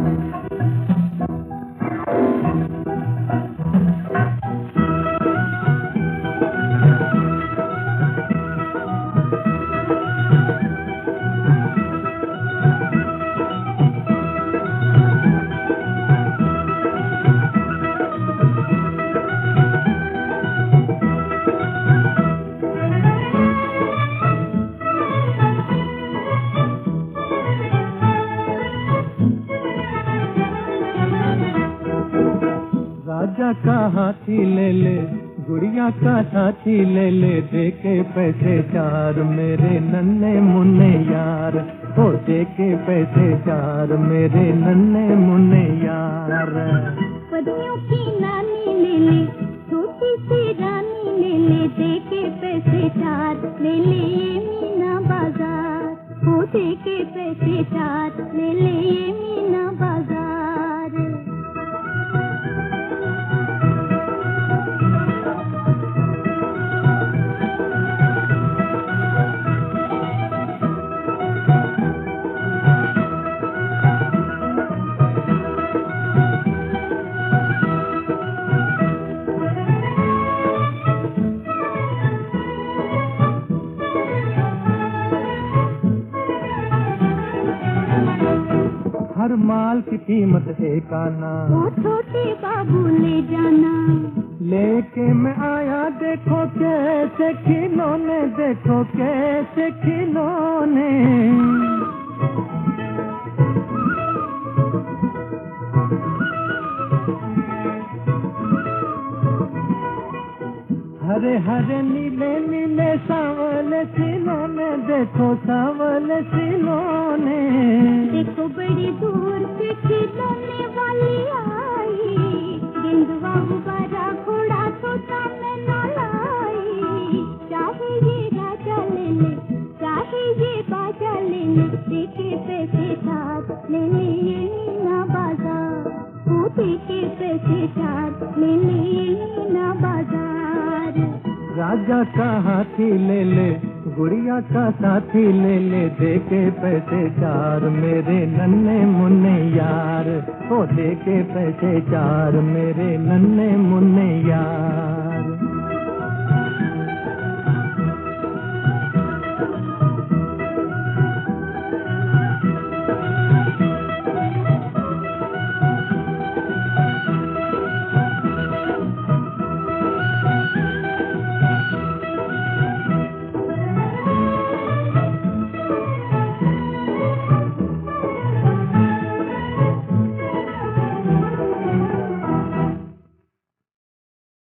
राजा का हाथी ले ले, गुड़िया का साथी ले ले, देके पैसे चार मेरे नन्हे मुन्ने यार, ओ देके पैसे चार मेरे नन्हे मुन्ने यार। पदियों की नानी ले ले, छोटी सी रानी ले ले, देके पैसे चार ले ले ये मीना बाजार, ओ देके पैसे चार ले ले ये मीना बाजार। हर माल की कीमत एक आना, वो छोटे बाबू ले जाना, लेके मैं आया देखो कैसे खिलौने, देखो कैसे खिलौने। हरे हरे नीले नीले सांवले खिलौने, देखो सांवले खिलौने। देखो बड़ी दूर से खिलौने वाली आई, गेंदुआ गुब्बारा घोड़ा तोता में ना लाई। चाहे ये राजा ले ले, चाहे ये बाजा ले ले, देके पैसे साथ ले ले ये मीना बाजार, वो देके पैसे साथ ले ले ये मीना बाजार। राजा का हाथी ले ले, गुड़िया का साथी ले ले, देके पैसे चार मेरे नन्हे मुन्ने यार, ओ देके पैसे चार मेरे नन्हे मुन्ने यार।